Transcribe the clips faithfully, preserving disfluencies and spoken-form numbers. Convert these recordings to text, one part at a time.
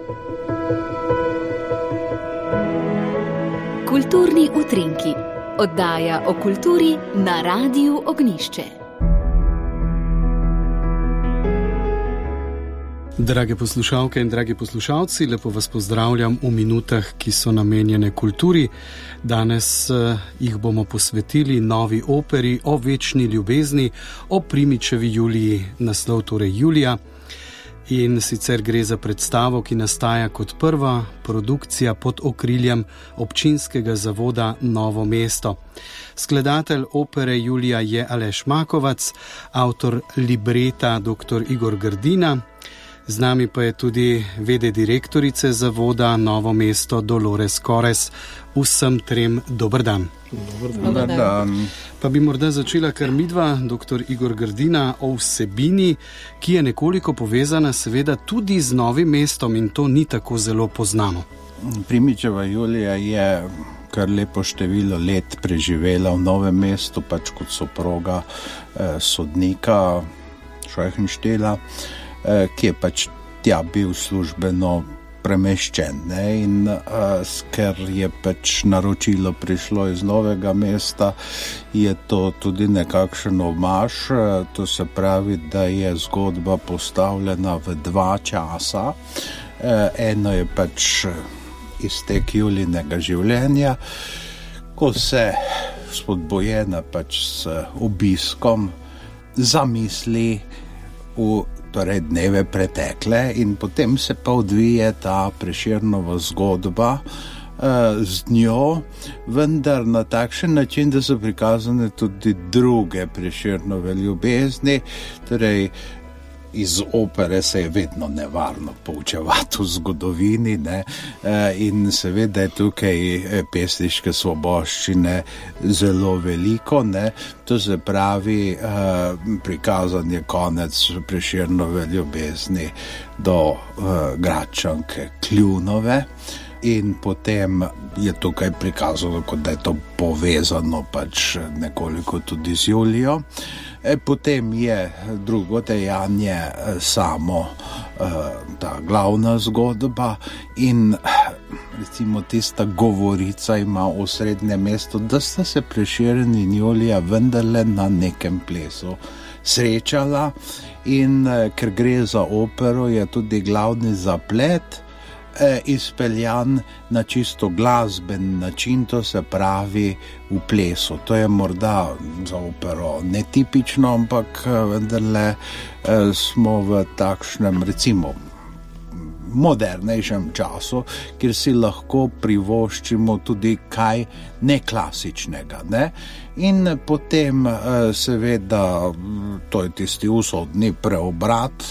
Kulturni utrinki, oddaja o kulturi na Radiu Ognjišče. Drage poslušalke in dragi poslušalci, lepo vas pozdravljam v minutah, ki so namenjene kulturi. Danes eh, jih bomo posvetili novi operi o večni ljubezni, o Primičevi Juliji, naslov torej Julija. In sicer gre za predstavo, ki nastaja kot prva produkcija pod okriljem občinskega zavoda Novo mesto. Skladatelj opere Julija je Aleš Makovac, avtor libreta dr. Igor Grdina. Z nami pa je tudi vede direktorice zavoda Novo mesto Dolores Kores. Vsem trem dober dan. Dober dan. Pa bi morda začela kar midva, dr. Igor Grdina, o vsebini, ki je nekoliko povezana seveda tudi z Novim mestom in to ni tako zelo poznano. Primičeva Julija je kar lepo število let preživela v Novem mestu, pač kot soproga eh, sodnika Šojhenštela, eh, ki je pač tja bil službeno premeščen, ne? In uh, ker je pač naročilo prišlo iz Novega mesta, je to tudi nekakšen omaž, to se pravi, da je zgodba postavljena v dva časa. Uh, eno je pač iztek Julijinega življenja, ko se spodbojena pač s obiskom zamisli v torej dneve pretekle in potem se pa odvije ta Prešernova zgodba uh, z njo, vendar na takšen način, da so prikazane tudi druge Prešernove ljubezni, torej iz opere se je vedno nevarno poučevati v zgodovini, ne? In seveda je tukaj pesniške svoboščine zelo veliko, ne? To se pravi, prikazan je konec Prešernove ljubezni do Gračanke Kljunove in potem je tukaj prikazano, kot da je to povezano pač nekoliko tudi z Julijo. Potem je drugo dejanje samo ta glavna zgodba in recimo tista govorica ima osrednje mesto, da sta se Prešeren in Julija vendarle na nekem plesu srečala in ker gre za opero, je tudi glavni zaplet izpeljan na čisto glasben način, to se pravi v plesu. To je morda za opero netipično, ampak vendarle smo v takšnem, recimo, modernejšem času, kjer si lahko privoščimo tudi kaj neklasičnega, ne? In potem seveda, to je tisti usodni preobrat,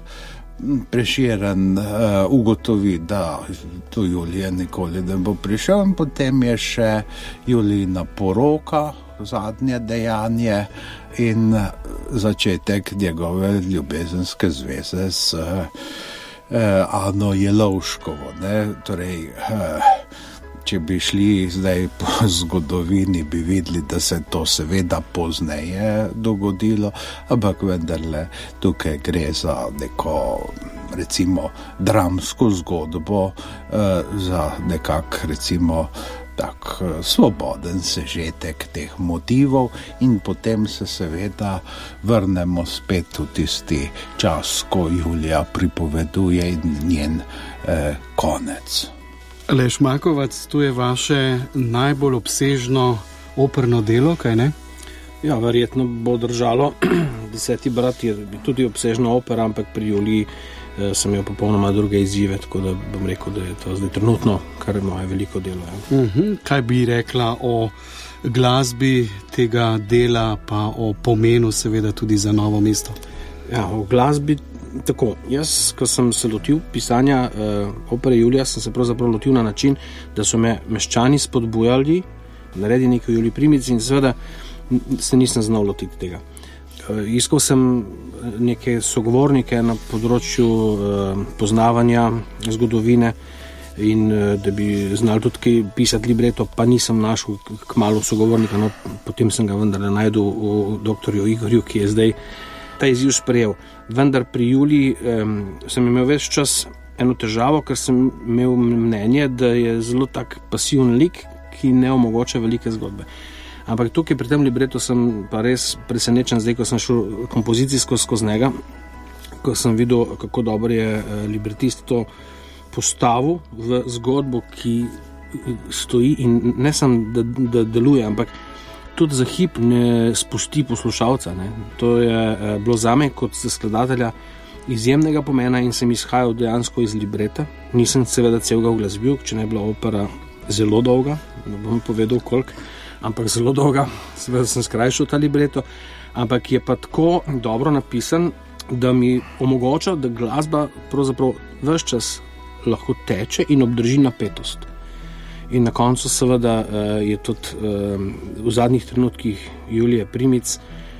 Prešeren uh, ugotovi, da tu Julija nikoli ne bo prišel in potem je še Julijina poroka, zadnje dejanje in začetek njegove ljubezenske zveze s uh, uh, Ano Jelovškovo, ne? Torej, uh, če bi šli zdaj po zgodovini, bi videli, da se to seveda pozneje dogodilo, ampak vendarle tukaj gre za neko, recimo, dramsko zgodbo, eh, za nekak, recimo, tak svoboden sežetek teh motivov in potem se seveda vrnemo spet v tisti čas, ko Julija pripoveduje in njen eh, konec. Aleš Makovac, to je vaše najbolj obsežno operno delo, kaj ne? Ja, verjetno bo držalo. Deseti brat je tudi obsežna opera, ampak pri Juliji eh, sem imel popolnoma druge izzive, tako da bom rekel, da je to zdaj trenutno kar moje veliko delo. Ja. Uh-huh. Kaj bi rekla o glasbi tega dela, pa o pomenu seveda tudi za Novo mesto? Ja, o glasbi tako. Jaz, ko sem se lotil pisanja uh, opere Julija, sem se pravzaprav lotil na način, da so me meščani spodbujali, naredi nekaj Juliji Primici in seveda se nisem znal lotiti tega. Uh, iskal sem neke sogovornike na področju uh, poznavanja zgodovine in uh, da bi znal tudi pisati libreto, pa nisem našel kmalu sogovornika, no potem sem ga vendar najdel v doktorju Igorju, ki je zdaj ta izziv sprejel. Vendar pri Juliji um, sem imel več čas eno težavo, ker sem imel mnenje, da je zelo tak pasivn lik, ki ne omogoča velike zgodbe. Ampak tukaj pri tem libretu sem pa res presenečen zdaj, ko sem šel kompozicijsko skozi njega, ko sem videl, kako dobro je libretist to postavil v zgodbo, ki stoji in ne samo, da, da deluje, ampak tudi za hip ne spusti poslušalca. Ne. To je bilo zame kot skladatelja izjemnega pomena in sem izhajal dejansko iz libreta. Nisem seveda celega uglasbil, če ne je bila opera zelo dolga, ne bom povedal koliko, ampak zelo dolga, seveda sem skrajšal ta libreto, ampak je pa tako dobro napisan, da mi omogoča, da glasba pravzaprav ves čas lahko teče in obdrži napetost. In na koncu seveda je tudi v zadnjih trenutkih Julije Primic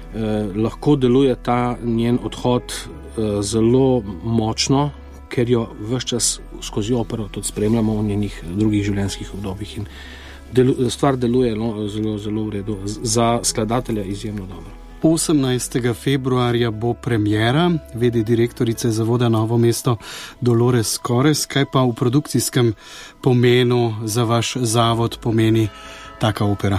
lahko deluje ta njen odhod zelo močno, ker jo ves čas skozi opero tudi spremljamo v njenih drugih življenjskih obdobjih in delu, stvar deluje no, zelo, zelo v redu. Za skladatelja izjemno dobro. osemnajstega februarja bo premjera, vede direktorice Zavoda Novo mesto Dolores Kores. Kaj pa v produkcijskem pomenu za vaš zavod pomeni taka opera?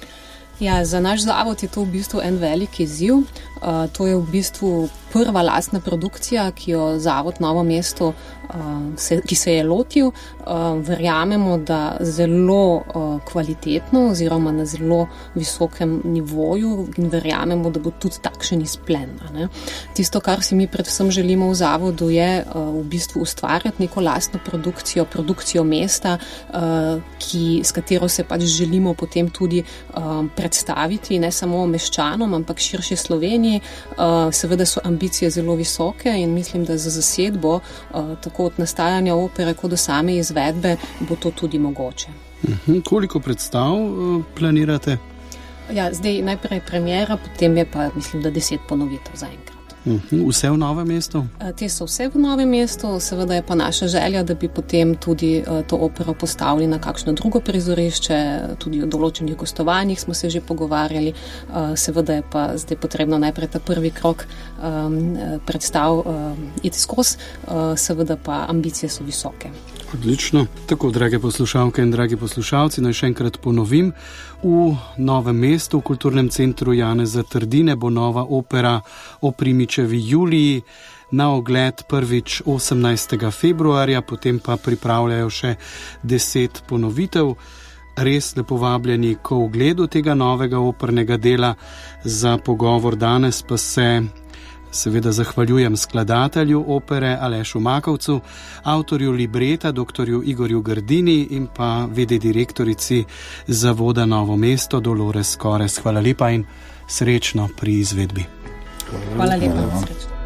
Ja, za naš zavod je to v bistvu en velik izziv. Uh, to je v bistvu prva lastna produkcija, ki jo Zavod Novo mesto, uh, se, ki se je lotil. Uh, verjamemo, da zelo uh, kvalitetno oziroma na zelo visokem nivoju in verjamemo, da bo tudi takšen izplen. Ne? Tisto, kar si mi predvsem želimo v zavodu, je uh, v bistvu ustvarjati neko lastno produkcijo, produkcijo mesta, uh, ki, s katero se pač želimo potem tudi uh, predstaviti ne samo meščanom, ampak širše Sloveniji. Uh, seveda so ambicije zelo visoke in mislim, da za zasedbo uh, tako od nastajanja opere kot do same izvedbe bo to tudi mogoče. Uh-huh. Koliko predstav uh, planirate? Ja, zdaj najprej premiera, potem je pa mislim, da deset ponovitev zaenkrat. Uh-huh. Vse v Novem mestu? Te so vse v Novem mestu, seveda je pa naša želja, da bi potem tudi to opero postavili na kakšno drugo prizorišče, tudi o določenih gostovanjih smo se že pogovarjali, seveda je pa zdaj potrebno najprej ta prvi krok um, predstav um, iti skozi, uh, seveda pa ambicije so visoke. Odlično. Tako, drage poslušalke in dragi poslušalci, naj še enkrat ponovim. V Novem mestu, v Kulturnem centru Janeza Trdine, bo nova opera o Primičevi Juliji na ogled prvič osemnajstega februarja, potem pa pripravljajo še deset ponovitev. Res lepo vabljeni k ogledu tega novega opernega dela. Za pogovor danes pa se seveda zahvaljujem skladatelju opere Alešu Makovcu, avtorju libreta doktorju Igorju Grdini in pa vede direktorici Zavoda Novo mesto Dolores Kores. Hvala lepa in srečno pri izvedbi. Hvala lepa. Hvala.